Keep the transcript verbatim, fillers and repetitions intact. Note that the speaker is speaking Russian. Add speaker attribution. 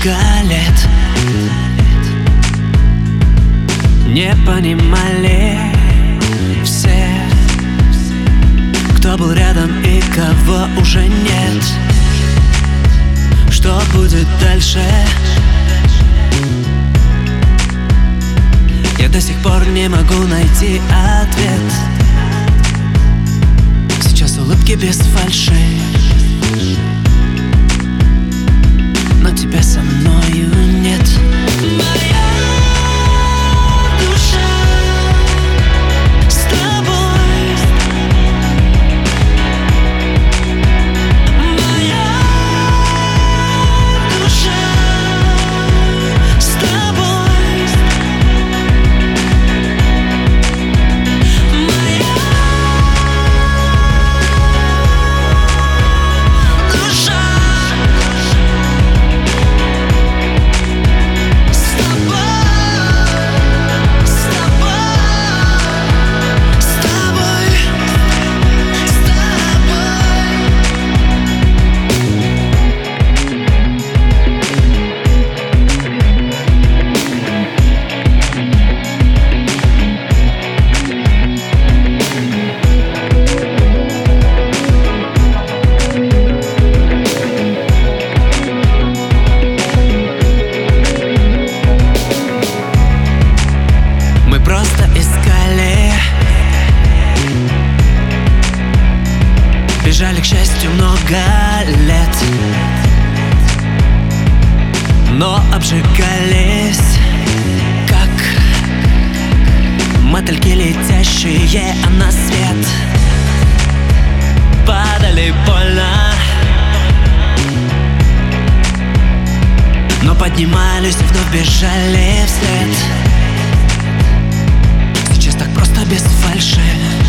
Speaker 1: много лет не понимали все, кто был рядом и кого уже нет. Что будет дальше? Я до сих пор не могу найти ответ. Сейчас улыбки без фальши, но тебя со мною нет. Моя душа с тобой, моя душа с тобой, моя душа. Просто искали, бежали, к счастью, много лет, но обжигались, как мотыльки, летящие на свет. Падали больно, но поднимались и вновь бежали вслед. Сейчас так просто без фальши.